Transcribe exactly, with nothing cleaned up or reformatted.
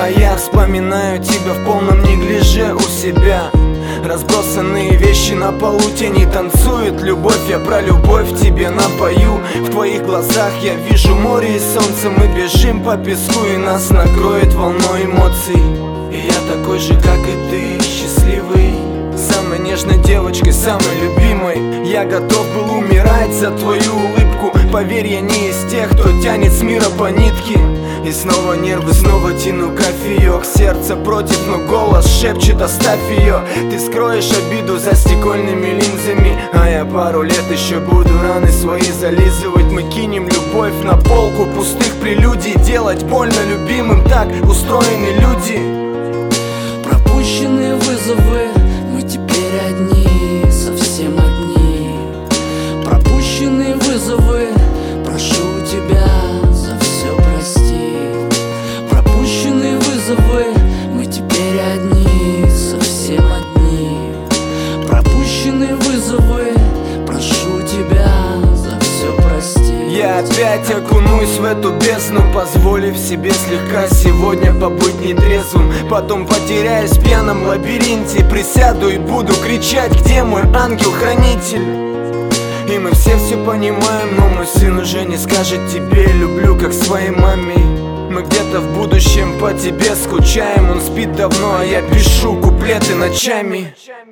А я вспоминаю тебя в полном неглиже у себя. Разбросанные вещи на полу, тени танцуют. Любовь, я про любовь тебе напою. В твоих глазах я вижу море и солнце. Мы бежим по песку, и нас накроет волной эмоций. И я такой же, как и ты, счастливый. Самой нежной девочкой, самой любимой. Я готов был умирать за твою улыбку. Поверь, я не из тех, кто тянет с мира по нитке. И снова нервы, снова тяну кофеек. Сердце против, но голос шепчет: оставь ее. Ты скроешь обиду за стекольными линзами, а я пару лет еще буду раны свои зализывать. Мы кинем любовь на полку пустых прелюдий. Делать больно любимым, так устроены люди. Пропущенные вызовы, мы теперь одни, совсем одни. Пропущенные вызовы, прошу тебя за все простить. Пропущенные вызовы, мы теперь одни, совсем одни. Пропущенные вызовы, прошу тебя за все простить. Я опять окунусь в эту бездну, позволив себе слегка сегодня побыть нетрезвым. Потом потеряюсь в пьяном лабиринте, присяду и буду кричать: где мой ангел-хранитель? И мы все все понимаем, но мой сын уже не скажет тебе люблю, как своей маме. Мы где-то в будущем по тебе скучаем. Он спит давно, а я пишу куплеты ночами.